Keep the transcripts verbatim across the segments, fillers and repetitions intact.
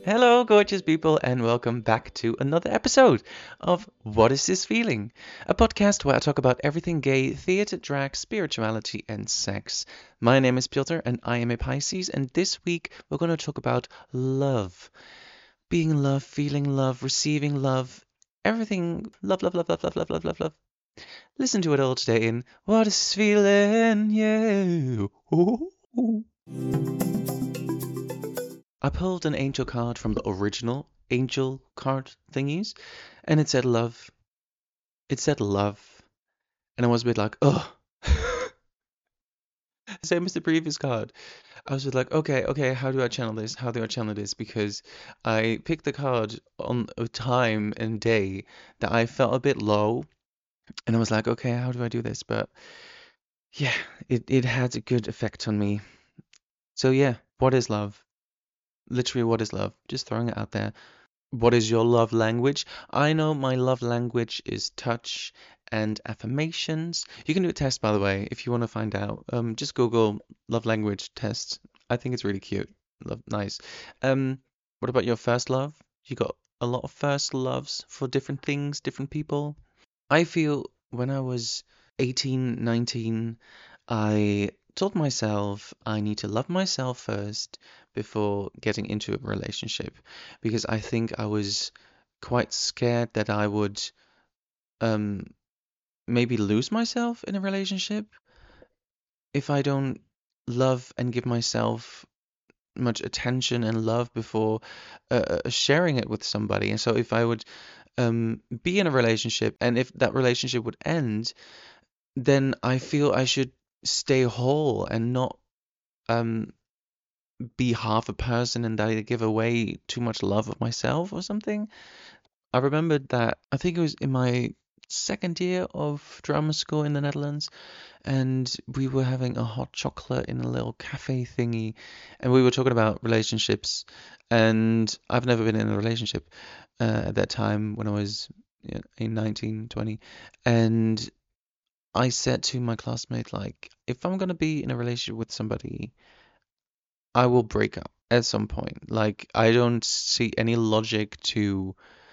Hello, gorgeous people, and welcome back to another episode of What Is This Feeling? A podcast where I talk about everything gay, theater, drag, spirituality, and sex. My name is Piotr, and I am a Pisces, and this week we're going to talk about love. Being love, feeling love, receiving love, everything love, love, love, love, love, love, love, love, love. Listen to it all today in What Is This Feeling? Yeah. Ooh. I pulled an angel card from the original angel card thingies, and it said love. It said love. And I was a bit like, oh. Same as the previous card. I was just like, okay, okay, how do I channel this? How do I channel this? Because I picked the card on a time and day that I felt a bit low, and I was like, okay, how do I do this? But yeah, it, it had a good effect on me. So yeah, what is love? Literally, what is love? Just throwing it out there. What is your love language? I know my love language is touch and affirmations. You can do a test, by the way, if you want to find out. Um, just Google love language test. I think it's really cute. Love, nice. Um, what about your first love? You got a lot of first loves for different things, different people. I feel when I was eighteen, nineteen, I told myself I need to love myself first before getting into a relationship because I think I was quite scared that I would um maybe lose myself in a relationship if I don't love and give myself much attention and love before uh, uh, sharing it with somebody. And so if I would um be in a relationship and if that relationship would end, then I feel I should stay whole and not um be half a person and that I give away too much love of myself or something. I remembered that I think it was in my second year of drama school in the Netherlands, and we were having a hot chocolate in a little cafe thingy, and we were talking about relationships. And I've never been in a relationship uh, at that time when I was yeah, in nineteen, twenty, and I said to my classmate, like, if I'm gonna be in a relationship with somebody, I will break up at some point. Like, I don't see any logic to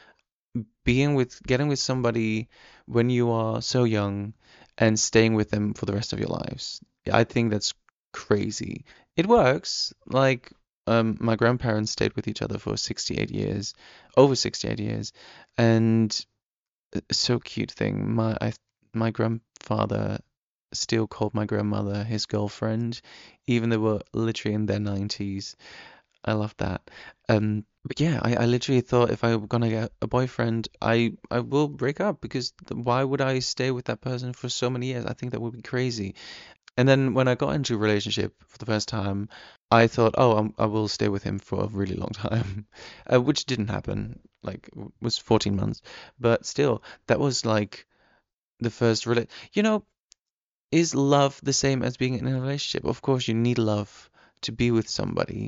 being with, getting with somebody when you are so young and staying with them for the rest of your lives. I think that's crazy. It works. Like, um, my grandparents stayed with each other for sixty-eight years, over sixty-eight years, and a so cute thing. My I, my grandfather still called my grandmother his girlfriend, even though they were literally in their nineties. I love that. Um, but yeah, I, I literally thought if I were gonna get a boyfriend, I I will break up because th- why would I stay with that person for so many years? I think that would be crazy. And then when I got into a relationship for the first time, I thought, oh, I'm, I will stay with him for a really long time, uh, which didn't happen. Like, w- was fourteen months, but still, that was like the first rela You know, is love the same as being in a relationship? Of course, you need love to be with somebody.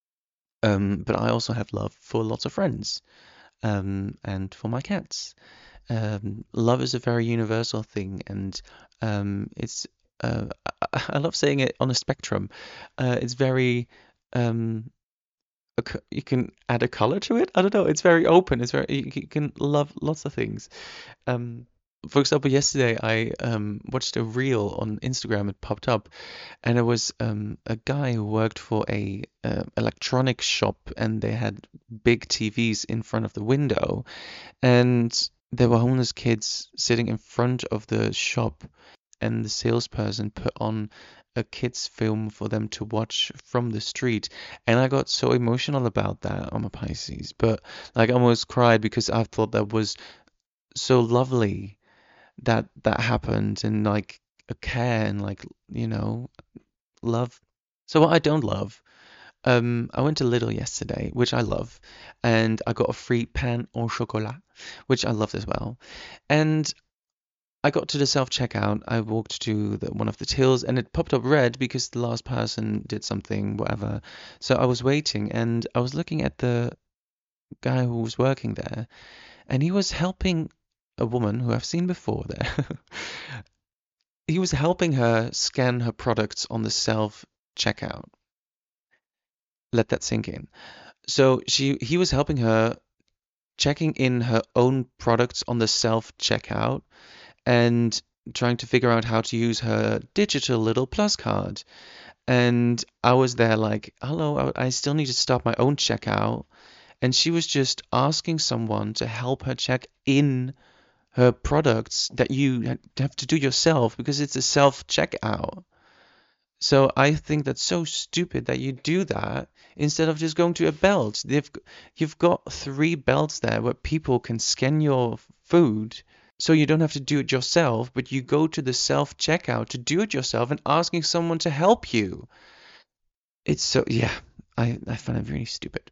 Um, but I also have love for lots of friends, um, and for my cats. Um, love is a very universal thing, and um, it's uh, I, I love saying it on a spectrum. Uh, it's very um, a c- you can add a color to it. I don't know. It's very open. It's very you, you can love lots of things. Um, for example, yesterday I um, watched a reel on Instagram. It popped up, and it was um, a guy who worked for a uh, electronics shop, and they had big T Vs in front of the window, and there were homeless kids sitting in front of the shop, and the salesperson put on a kids film for them to watch from the street, and I got so emotional about that. I'm a Pisces, but like I almost cried because I thought that was so lovely that that happened, and like a care and like you know love. So what I don't love, um, I went to Lidl yesterday, which I love, and I got a free pain au chocolat, which I loved as well. And I got to the self-checkout. I walked to the, one of the tills, and it popped up red because the last person did something, whatever. So I was waiting, and I was looking at the guy who was working there, and he was helping a woman who I've seen before there. He was helping her scan her products on the self-checkout. Let that sink in. So she he was helping her checking in her own products on the self checkout and trying to figure out how to use her digital little plus card. And I was there like, hello, I, I still need to start my own checkout. And she was just asking someone to help her check in her products that you have to do yourself because it's a self checkout. So I think that's so stupid that you do that instead of just going to a belt. They've, you've got three belts there where people can scan your food, so you don't have to do it yourself, but you go to the self checkout to do it yourself and asking someone to help you. It's so, yeah, I, I find it really stupid.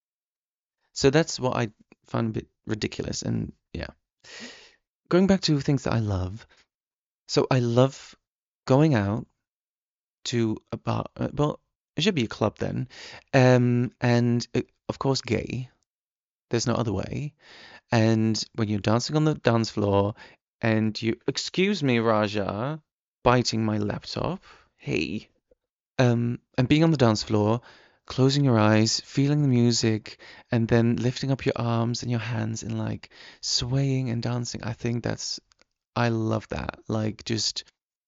So that's what I find a bit ridiculous. And yeah, going back to things that I love. So I love going out to a bar. uh, Well, it should be a club then. Um, and uh, of course, gay. There's no other way. And when you're dancing on the dance floor and you, excuse me, Raja, biting my laptop. Hey. Um, and being on the dance floor, closing your eyes, feeling the music, and then lifting up your arms and your hands and like swaying and dancing. I think that's, I love that. Like just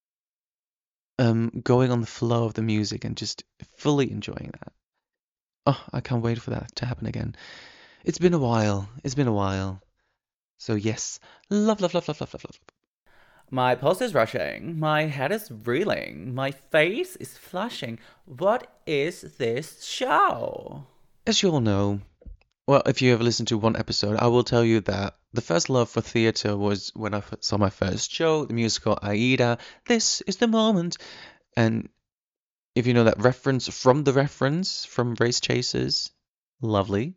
um going on the flow of the music and just fully enjoying that. Oh, I can't wait for that to happen again. It's been a while. It's been a while. So yes, love, love, love, love, love, love, love. My pulse is rushing, my head is reeling, my face is flushing. What is this show? As you all know, well, if you ever listened to one episode, I will tell you that the first love for theatre was when I f- saw my first show, the musical Aida. This is the moment. And if you know that reference from the reference from Race Chasers, lovely.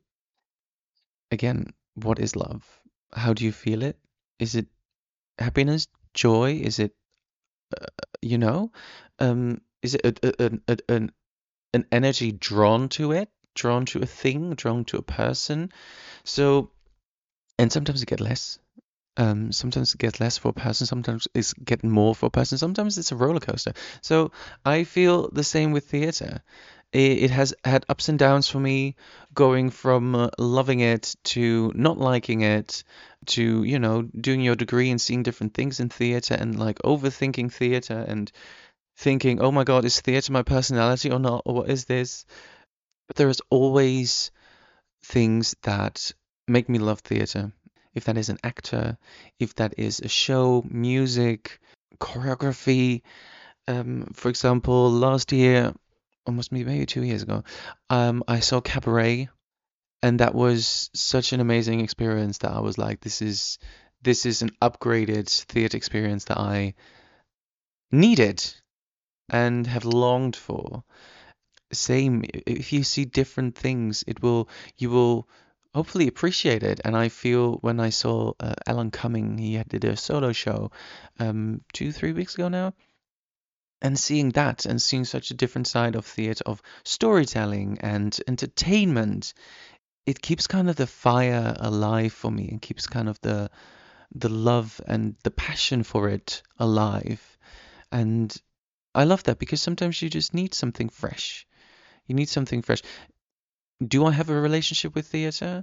Again, what is love? How do you feel it? Is it happiness, joy? Is it, you know, um, is it a, a, a, a- an an energy drawn to it, drawn to a thing, drawn to a person? So, and sometimes it get less. Um, sometimes it gets less for a person, sometimes it's get more for a person, sometimes it's a roller coaster. So I feel the same with theatre. It, it has had ups and downs for me, going from uh, loving it to not liking it, to, you know, doing your degree and seeing different things in theatre and like overthinking theatre and thinking, oh my God, is theatre my personality or not? Or what is this? But there is always things that make me love theatre. If that is an actor, if that is a show, music, choreography. Um, for example, last year, almost maybe two years ago, um, I saw Cabaret, and that was such an amazing experience that I was like, this is this is an upgraded theatre experience that I needed and have longed for. Same, if you see different things, it will you will hopefully appreciate it. And I feel when I saw uh, Alan Cumming, he had- did a solo show um two, three weeks ago now, and seeing that and seeing such a different side of theatre, of storytelling and entertainment, it keeps kind of the fire alive for me and keeps kind of the the love and the passion for it alive. And I love that because sometimes you just need something fresh. You need something fresh. Do I have a relationship with theater?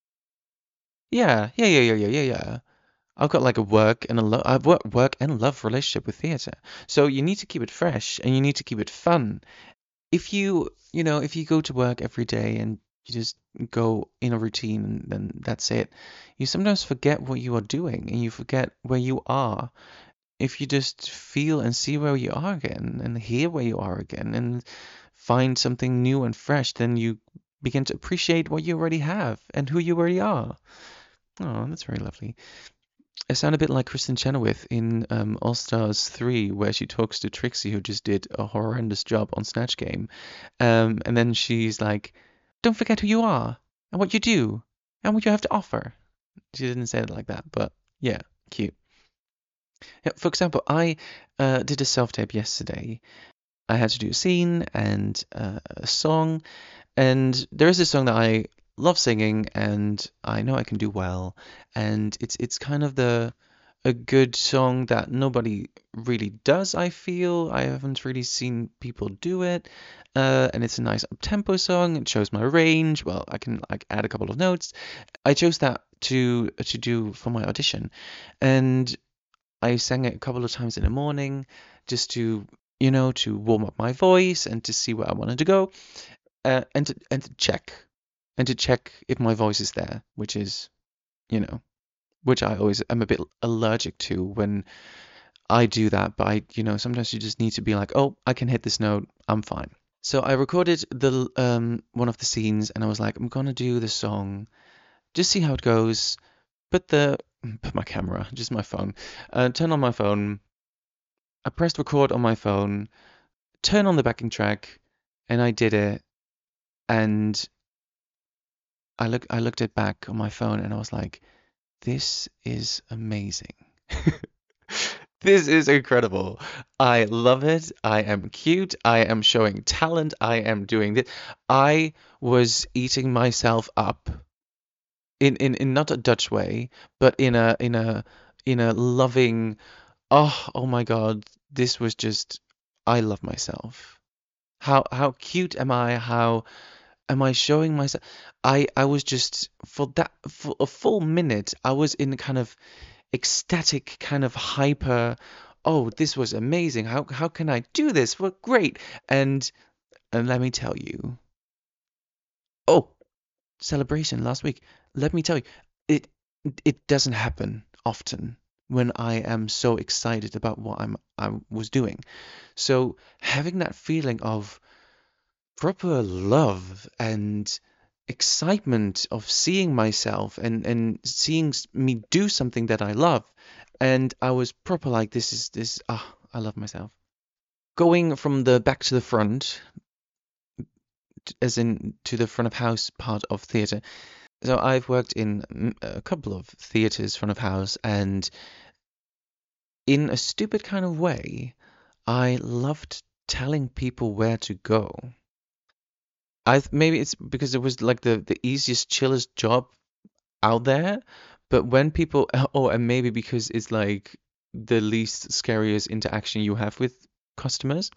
Yeah, yeah, yeah, yeah, yeah, yeah, yeah. I've got like a work and a love, I've work work and love relationship with theater. So you need to keep it fresh and you need to keep it fun. If you, you know, if you go to work every day and you just go in a routine and then that's it, you sometimes forget what you are doing and you forget where you are. If you just feel and see where you are again and hear where you are again and find something new and fresh, then you begin to appreciate what you already have and who you already are. Oh, that's very lovely. I sound a bit like Kristen Chenoweth in um, All Stars three, where she talks to Trixie, who just did a horrendous job on Snatch Game. Um, and then she's like, don't forget who you are and what you do and what you have to offer. She didn't say it like that, but yeah, cute. Yeah, for example, I uh, did a self-tape yesterday. I had to do a scene and uh, a song, and there is a song that I love singing, and I know I can do well, and it's it's kind of the a good song that nobody really does, I feel. I haven't really seen people do it. Uh, and it's a nice up-tempo song. It shows my range. Well, I can like add a couple of notes. I chose that to to do for my audition. And I sang it a couple of times in the morning just to, you know, to warm up my voice and to see where I wanted to go. Uh, and to and to check and to check if my voice is there, which is, you know, which I always am a bit allergic to when I do that. But I, you know, sometimes you just need to be like, oh, I can hit this note, I'm fine. So I recorded the um one of the scenes, and I was like, I'm gonna do the song, just see how it goes. Put the put my camera, just my phone, uh, turn on my phone. I pressed record on my phone, turn on the backing track, and I did it. And I look I looked it back on my phone, and I was like, this is amazing. This is incredible. I love it. I am cute. I am showing talent. I am doing this. I was eating myself up in, in, in not a Dutch way, but in a in a in a loving, oh oh my God, this was just, I love myself. How how cute am I? How am I showing myself? I I was just for that for a full minute, I was in kind of ecstatic, kind of hyper. Oh, this was amazing. How how can I do this? Well, great. And and let me tell you. Oh, celebration last week. Let me tell you, it it doesn't happen often when I am so excited about what I'm I was doing. So having that feeling of proper love and excitement of seeing myself and and seeing s- me do something that I love, and I was proper like, this is this ah, I love myself. Going from the back to the front, t- as in to the front of house part of theatre. So I've worked in mm, a couple of theatres front of house, and in a stupid kind of way, I loved telling people where to go. I th- maybe it's because it was like the the easiest, chillest job out there. But when people, oh, and maybe because it's like the least scariest interaction you have with customers,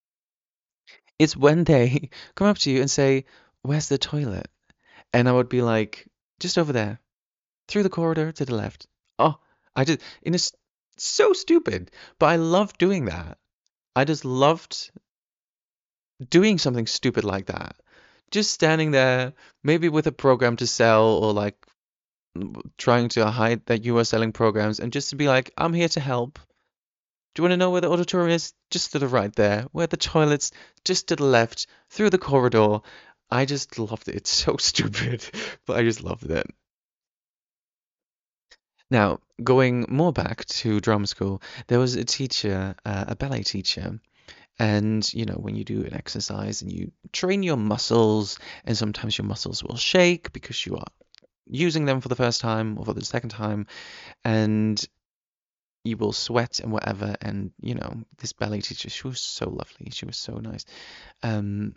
it's when they come up to you and say, "Where's the toilet?" And I would be like, "Just over there, through the corridor to the left." Oh, I just, and it's so stupid, but I love doing that. I just loved doing something stupid like that. Just standing there, maybe with a program to sell, or like trying to hide that you are selling programs, and just to be like, I'm here to help. Do you want to know where the auditorium is? Just to the right there. Where the toilets? Just to the left. Through the corridor. I just loved it. It's so stupid, but I just loved it. Now, going more back to drama school, there was a teacher, uh, a ballet teacher, and you know, when you do an exercise and you train your muscles, and sometimes your muscles will shake because you are using them for the first time or for the second time, and you will sweat and whatever. And you know, this ballet teacher, she was so lovely. She was so nice. Um,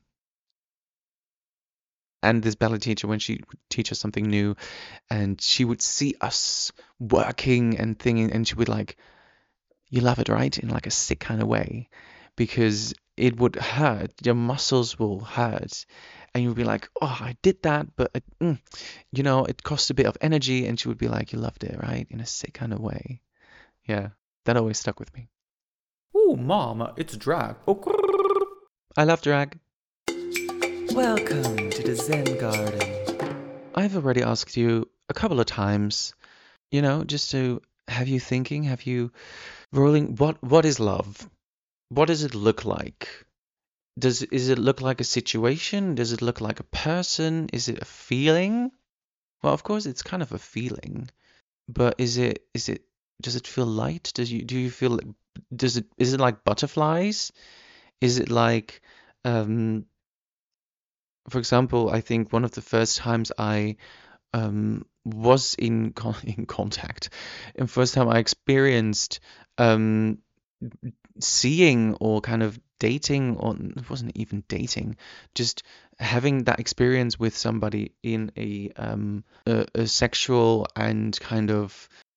and this ballet teacher, when she would teach us something new, and she would see us working and thinking, and she would like, "You love it, right?" In like a sick kind of way, because it would hurt. Your muscles will hurt, and you'll be like, "Oh, I did that, but it, mm, you know, it cost a bit of energy." And she would be like, "You loved it, right?" In a sick kind of way. Yeah, that always stuck with me. Ooh, mom, it's drag. Oh, grrr. I love drag. Welcome to the Zen Garden. I've already asked you a couple of times, you know, just to have you thinking, have you rolling, what what is love? What does it look like? Does is it look like a situation? Does it look like a person? Is it a feeling? Well, of course, it's kind of a feeling, but is it is it does it feel light? Does you do you feel like, does it is it like butterflies? Is it like um for example, I think one of the first times I um, was in con in contact, and first time I experienced um, seeing or kind of dating, or it wasn't even dating, just having that experience with somebody in a um, a, a sexual and kind of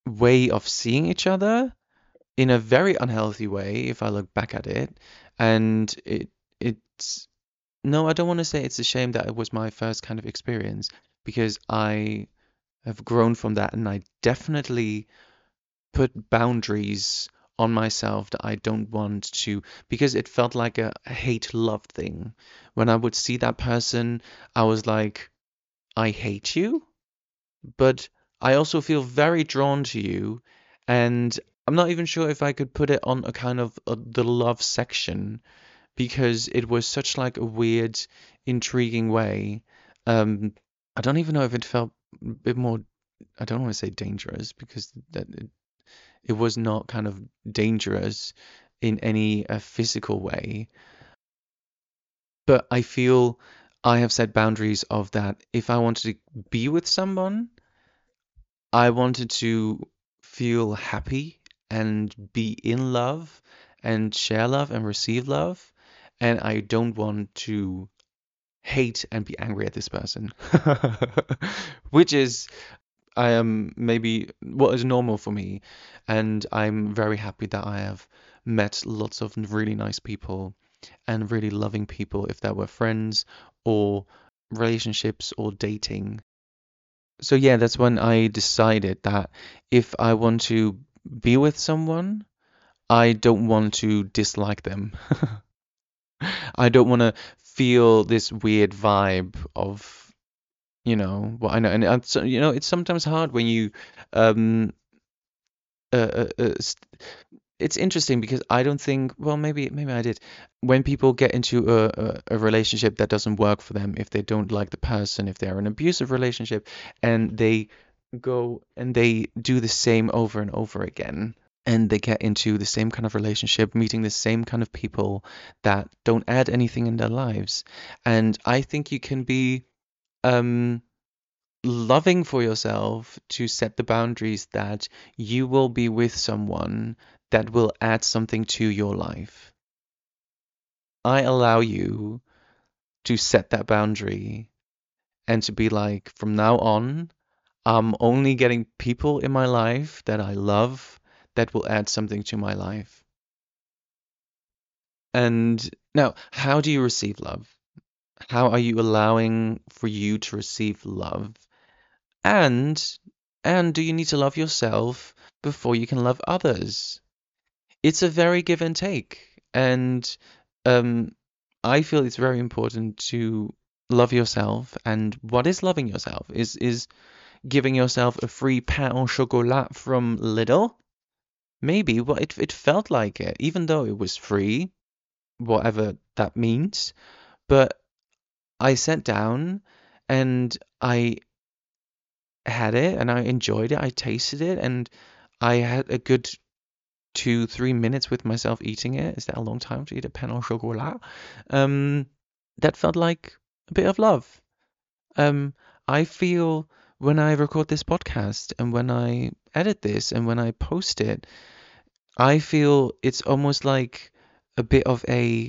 way of seeing each other in a very unhealthy way if I look back at it. And it it's no, I don't want to say it's a shame that it was my first kind of experience because I have grown from that and I definitely put boundaries on myself that I don't want to because it felt like a hate love thing. When I would see that person, I was like, I hate you, but I also feel very drawn to you. And I'm not even sure if I could put it on a kind of a, the love section because it was such like a weird, intriguing way. Um, I don't even know if it felt a bit more, I don't want to say dangerous because that it, it was not kind of dangerous in any uh, physical way. But I feel I have set boundaries of that. If I wanted to be with someone, I wanted to feel happy and be in love and share love and receive love. And I don't want to hate and be angry at this person, which is I am maybe what is normal for me. And I'm very happy that I have met lots of really nice people and really loving people, if that were friends or relationships or dating. So yeah, that's when I decided that if I want to be with someone, I don't want to dislike them. I don't want to feel this weird vibe of, you know, what I know. And uh, so, you know, it's sometimes hard when you, um, uh, uh, uh, s- it's interesting because I don't think, well, maybe, maybe I did. When people get into a, a, a relationship that doesn't work for them, if they don't like the person, if they're in an abusive relationship, and they go and they do the same over and over again, and they get into the same kind of relationship, meeting the same kind of people that don't add anything in their lives. And I think you can be um, loving for yourself to set the boundaries that you will be with someone that will add something to your life. I allow you to set that boundary and to be like, from now on, I'm only getting people in my life that I love that will add something to my life. And now, how do you receive love? How are you allowing for you to receive love? And and do you need to love yourself before you can love others? It's a very give and take. And um, I feel it's very important to love yourself. And what is loving yourself? Is is giving yourself a free pain au chocolat from Lidl? Maybe. Well, it it felt like it, even though it was free, whatever that means. But I sat down and I had it and I enjoyed it. I tasted it and I had a good two, three minutes with myself eating it. Is that a long time to eat a pain au chocolat? Um, that felt like a bit of love. Um, I feel when I record this podcast and when I edit this and when I post it, I feel it's almost like a bit of a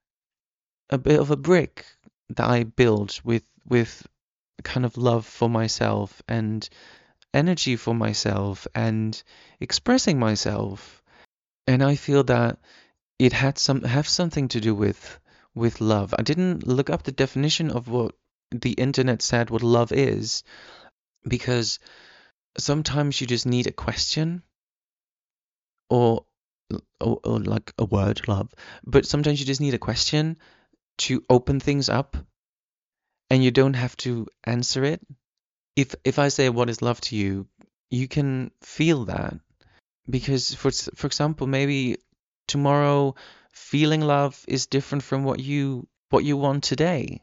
a bit of a brick that I build with with kind of love for myself and energy for myself and expressing myself. And I feel that it had some have something to do with with love. I didn't look up the definition of what the internet said what love is because sometimes you just need a question or or, or like a word love, but sometimes you just need a question to open things up and you don't have to answer it. If if I say what is love to you, you can feel that because for s- for example, maybe tomorrow feeling love is different from what you what you want today.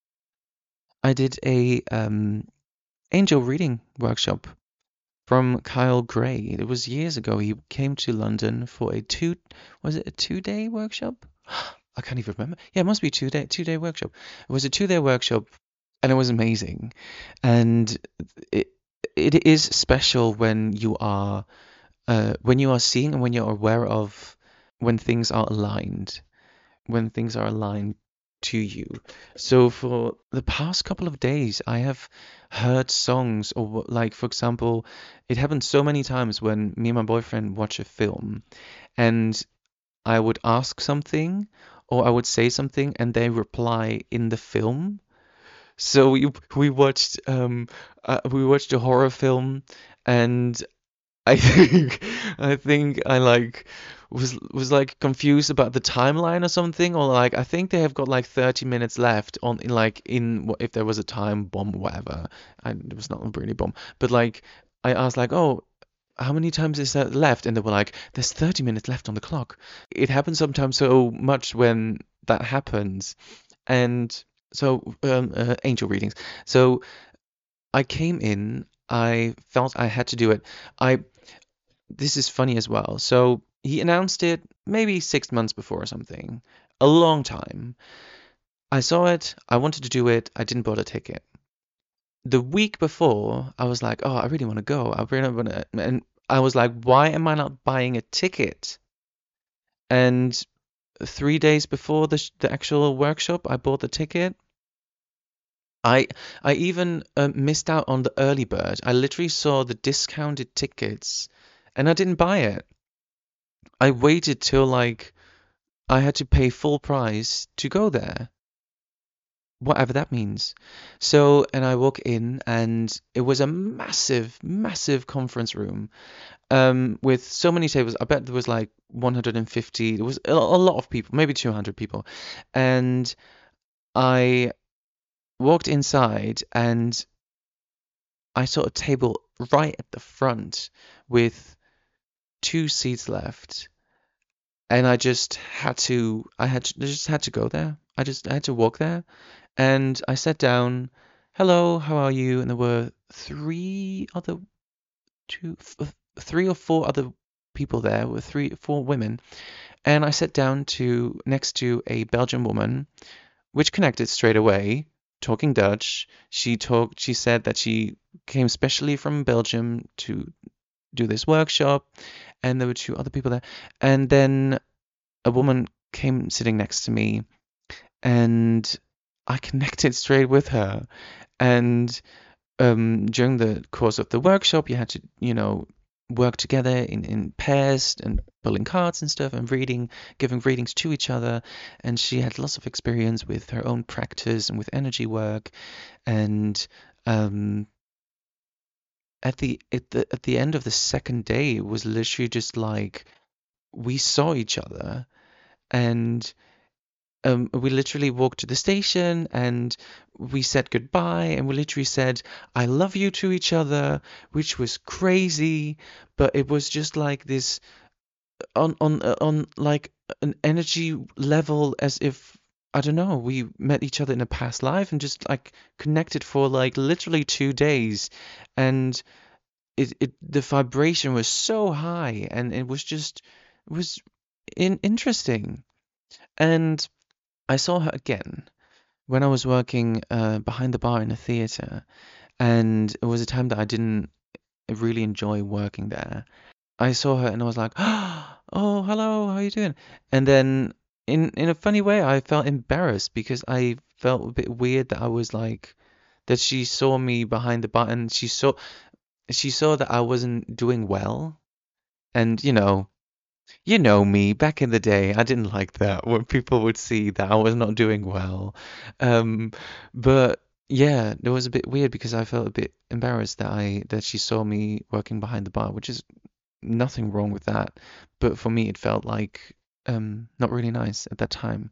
I did a um angel reading workshop from Kyle Gray. It was years ago. He came to London for a two was it a two day workshop? I can't even remember. Yeah, it must be two day two day workshop. It was a two day workshop and it was amazing. And it it is special when you are uh, when you are seeing and when you're aware of when things are aligned, when things are aligned to you. So for the past couple of days, I have heard songs, or wh- like, for example, it happened so many times when me and my boyfriend watch a film, and I would ask something, or I would say something, and they reply in the film. So we we watched um uh, we watched a horror film, and I think I think I like was was like confused about the timeline or something, or like I think they have got like thirty minutes left on in like in what if there was a time bomb or whatever. I, it was not really a bomb, but like I asked like, oh, how many times is that left? And they were like, there's thirty minutes left on the clock. It happens sometimes so much when that happens, and so um, uh, angel readings. So I came in. I felt I had to do it. I This is funny as well. So he announced it maybe six months before or something, a long time. I saw it. I wanted to do it. I didn't bought a ticket. The week before, I was like, oh, I really want to go. I really want to. And I was like, why am I not buying a ticket? And three days before the, sh- the actual workshop, I bought the ticket. I I even uh, missed out on the early bird. I literally saw the discounted tickets, and I didn't buy it. I waited till like I had to pay full price to go there, whatever that means. So, and I walk in, and it was a massive, massive conference room, um, with so many tables. I bet there was like one hundred fifty. There was a, a lot of people, maybe two hundred people, and I walked inside, and I saw a table right at the front with two seats left, and I just had to, I had to, I just had to go there. I just I had to walk there, and I sat down. Hello, how are you? And there were three other, two, f- three or four other people there, with three, four women, and I sat down to next to a Belgian woman, which connected straight away, talking Dutch. She talked. She said that she came specially from Belgium to do this workshop, and there were two other people there, and then a woman came sitting next to me, and I connected straight with her. And um, during the course of the workshop, you had to, you know, work together in, in pairs and pulling cards and stuff and reading, giving readings to each other. And she had lots of experience with her own practice and with energy work. And um, at the at the at the end of the second day, it was literally just like we saw each other, and um, we literally walked to the station, and we said goodbye, and we literally said I love you to each other, which was crazy, but it was just like this on on uh, on like an energy level, as if I don't know, we met each other in a past life and just like connected for like literally two days, and it, it the vibration was so high, and it was just it was in, interesting. And I saw her again when I was working uh, behind the bar in a theater, and it was a time that I didn't really enjoy working there. I saw her and I was like, "Oh, hello, how you doing?" And then in in a funny way, I felt embarrassed because I felt a bit weird that I was like that she saw me behind the bar, and she saw she saw that I wasn't doing well. And you know, you know me, back in the day, I didn't like that when people would see that I was not doing well. Um, but yeah, it was a bit weird because I felt a bit embarrassed that I that she saw me working behind the bar, which is nothing wrong with that. But for me, it felt like um not really nice at that time.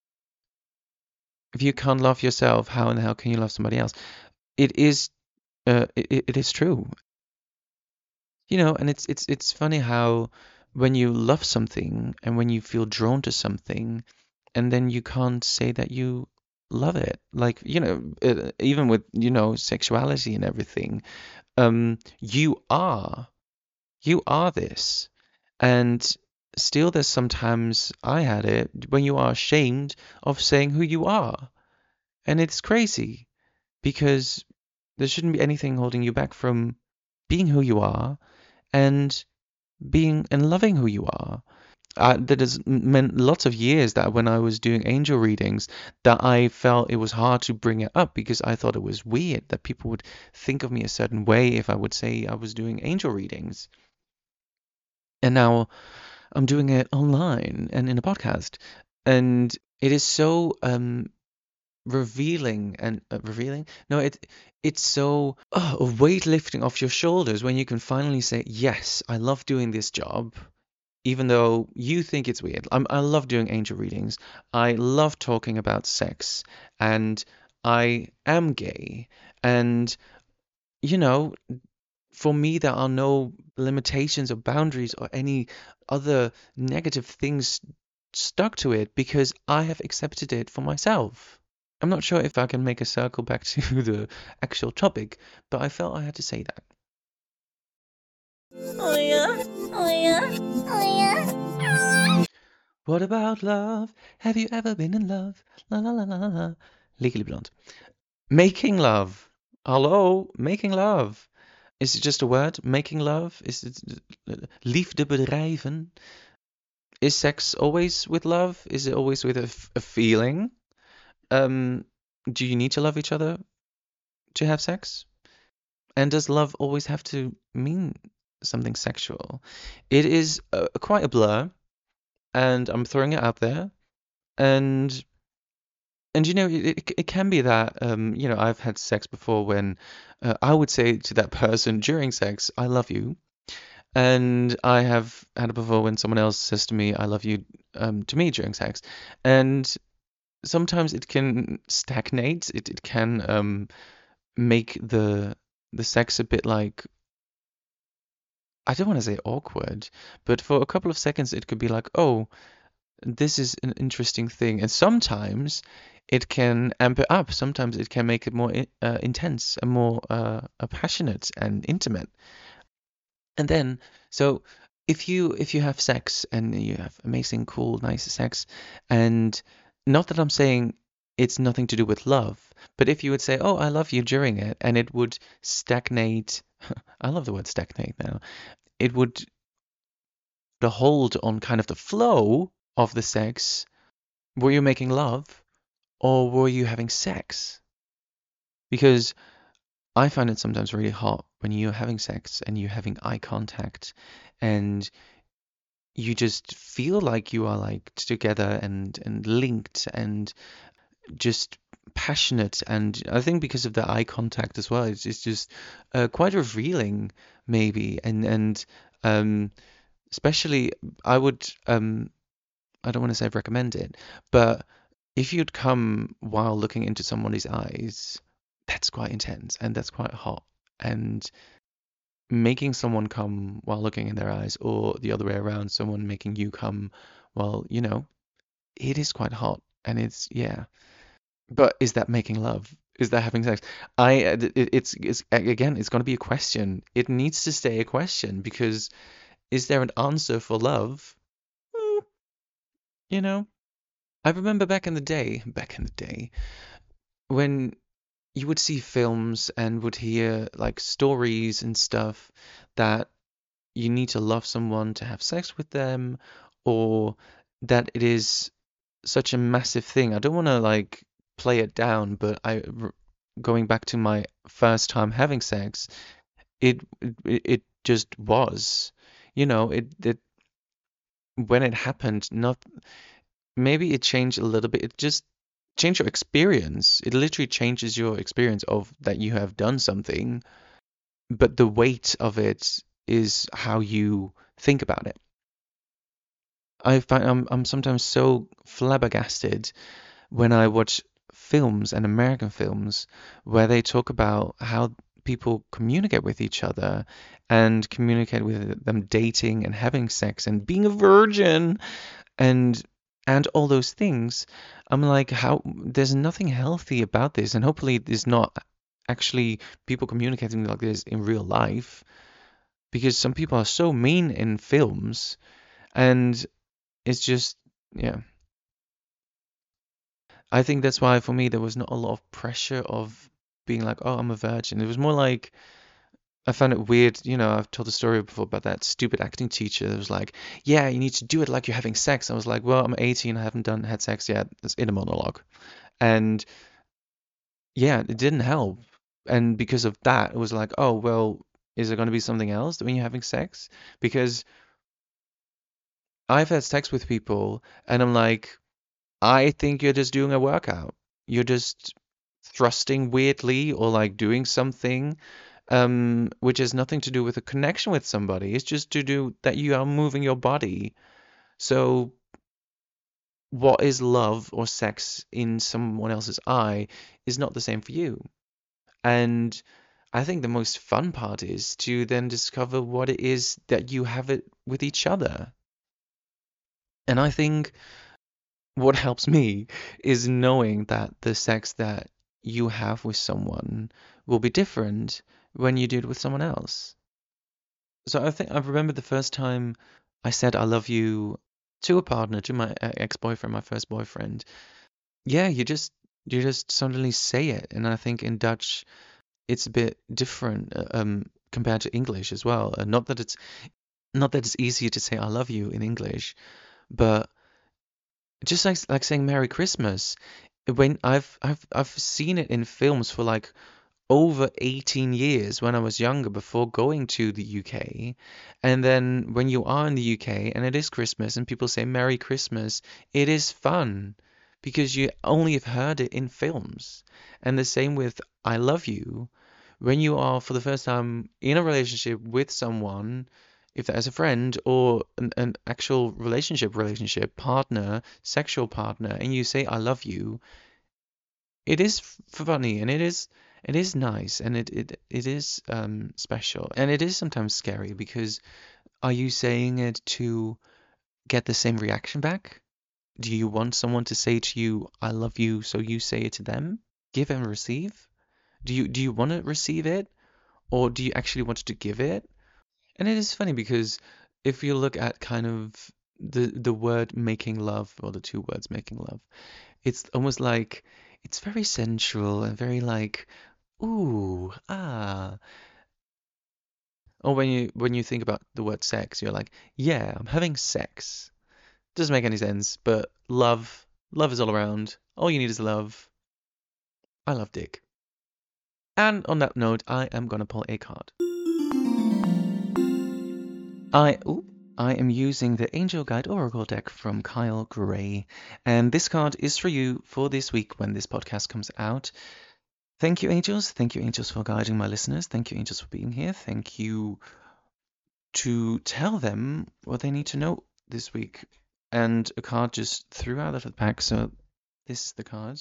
If you can't love yourself, how in the hell can you love somebody else? It is uh it, it is true. You know, and it's it's it's funny how when you love something and when you feel drawn to something, and then you can't say that you love it. Like, you know, uh, even with, you know, sexuality and everything, um, you are, you are this. And still, there's sometimes I had it when you are ashamed of saying who you are. And it's crazy because there shouldn't be anything holding you back from being who you are and being and loving who you are. I, that has meant lots of years that when I was doing angel readings, that I felt it was hard to bring it up because I thought it was weird that people would think of me a certain way if I would say I was doing angel readings. And now I'm doing it online and in a podcast, and it is so um revealing and uh, revealing. No, it it's so oh, a weight lifting off your shoulders when you can finally say, yes, I love doing this job even though you think it's weird. I'm, I love doing angel readings. I love talking about sex, and I am gay. And, you know, for me, there are no limitations or boundaries or any other negative things stuck to it because I have accepted it for myself. I'm not sure if I can make a circle back to the actual topic, but I felt I had to say that. Oh yeah, oh yeah, oh yeah. What about love? Have you ever been in love? La la la la la la. Legally Blonde. Making love. Hello, making love. Is it just a word? Making love? Is it liefde bedrijven? Is sex always with love? Is it always with a, f- a feeling? Um, do you need to love each other to have sex? And does love always have to mean something sexual? It is uh, quite a blur, and I'm throwing it out there. And and you know, it, it it can be that um, you know, I've had sex before when uh, I would say to that person during sex, "I love you," and I have had it before when someone else says to me, "I love you," um, to me during sex, and sometimes it can stagnate. It it can um make the the sex a bit like I don't want to say awkward, but for a couple of seconds it could be like, "Oh, this is an interesting thing," and sometimes it can amp it up. Sometimes it can make it more uh, intense and more uh, uh, passionate and intimate. And then, so if you if you have sex and you have amazing, cool, nice sex, and not that I'm saying it's nothing to do with love, but if you would say, "Oh, I love you" during it, and it would stagnate. I love the word stagnate now. It would the hold on kind of the flow of the sex. Were you making love or were you having sex? Because I find it sometimes really hot when you're having sex and you're having eye contact and you just feel like you are like together and and linked and just passionate. And I think because of the eye contact as well, it's, it's just uh, quite revealing maybe. And and um especially I would um I don't want to say recommend it, but if you'd come while looking into somebody's eyes, that's quite intense and that's quite hot. And making someone come while looking in their eyes, or the other way around, someone making you come while, you know, it is quite hot. And it's, yeah. But is that making love? Is that having sex? I, uh, it, it's, it's, again, it's going to be a question. It needs to stay a question because is there an answer for love? Mm, You know, I remember back in the day, back in the day, when you would see films and would hear like stories and stuff that you need to love someone to have sex with them, or that it is such a massive thing. I don't want to like play it down, but I r- going back to my first time having sex, it it, it just was, you know, it it when it happened, not maybe it changed a little bit. It just changed your experience. It literally changes your experience of that you have done something, but the weight of it is how you think about it. I find I'm I'm sometimes so flabbergasted when I watch films and American films where they talk about how people communicate with each other and communicate with them dating and having sex and being a virgin and and all those things. I'm like, how there's nothing healthy about this, and hopefully there's not actually people communicating like this in real life because some people are so mean in films, and it's just yeah. I think that's why for me there was not a lot of pressure of being like, oh, I'm a virgin. It was more like I found it weird, you know, I've told a story before about that stupid acting teacher that was like, yeah, you need to do it like you're having sex. I was like, well, I'm eighteen, I haven't done had sex yet. It's in a monologue. And yeah, it didn't help. And because of that, it was like, oh, well, is there going to be something else when you're having sex? Because I've had sex with people and I'm like, I think you're just doing a workout. You're just thrusting weirdly or like doing something um, which has nothing to do with a connection with somebody. It's just to do that you are moving your body. So, what is love or sex in someone else's eye is not the same for you. And I think the most fun part is to then discover what it is that you have it with each other. And I think what helps me is knowing that the sex that you have with someone will be different when you do it with someone else. So I think I remember the first time I said I love you to a partner, to my uh, ex-boyfriend, my first boyfriend. Yeah, you just you just suddenly say it, and I think in Dutch it's a bit different uh, um compared to English as well. Uh, not that it's not that it's easier to say I love you in English, but just like like saying Merry Christmas. When I've I've I've seen it in films for like over eighteen years when I was younger before going to the U K. And then when you are in the U K and it is Christmas and people say Merry Christmas, it is fun because you only have heard it in films. And the same with I love you. When you are for the first time in a relationship with someone, if that is a friend or an, an actual relationship, relationship, partner, sexual partner, and you say I love you, it is f- funny and it is it is nice and it it, it is um special and it is sometimes scary because are you saying it to get the same reaction back? Do you want someone to say to you I love you so you say it to them? Give and receive? Do you do you want to receive it or do you actually want to give it? And it is funny because if you look at kind of the the word making love or the two words making love, it's almost like it's very sensual and very like ooh, ah. Or when you when you think about the word sex, you're like, yeah, I'm having sex. Doesn't make any sense, but love, love is all around. All you need is love. I love dick. And on that note, I am gonna pull a card. I ooh, I am using the Angel Guide Oracle deck from Kyle Gray, and this card is for you for this week when this podcast comes out. Thank you, angels. Thank you, angels, for guiding my listeners. Thank you, angels, for being here. Thank you to tell them what they need to know this week. And a card just threw out of the pack, so this is the card.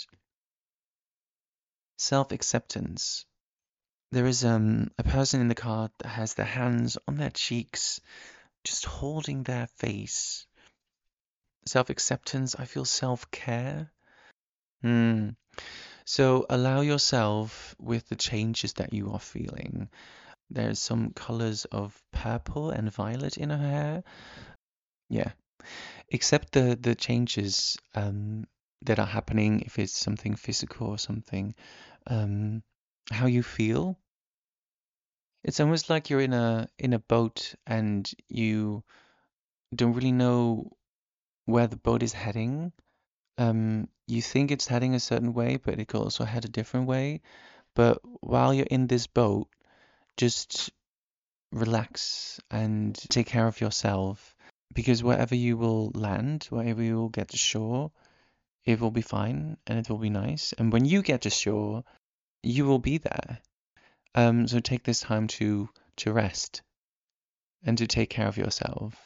Self-acceptance. There is um, a person in the card that has their hands on their cheeks, just holding their face. Self-acceptance, I feel self-care. Hmm. So allow yourself with the changes that you are feeling. There's some colors of purple and violet in her hair. Yeah. Accept the the changes um, that are happening, if it's something physical or something, um, how you feel. It's almost like you're in a in a boat and you don't really know where the boat is heading. Um, you think it's heading a certain way, but it could also head a different way. But while you're in this boat, just relax and take care of yourself because wherever you will land, wherever you will get to shore, it will be fine and it will be nice. And when you get to shore, you will be there. Um, so take this time to to rest and to take care of yourself.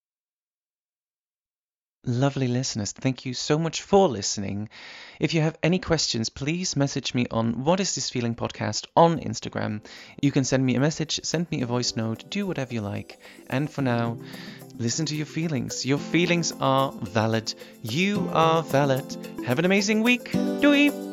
Lovely listeners, thank you so much for listening. If you have any questions, please message me on What Is This Feeling podcast on Instagram. You can send me a message, send me a voice note, do whatever you like. And for now, listen to your feelings. Your feelings are valid. You are valid. Have an amazing week. Doei!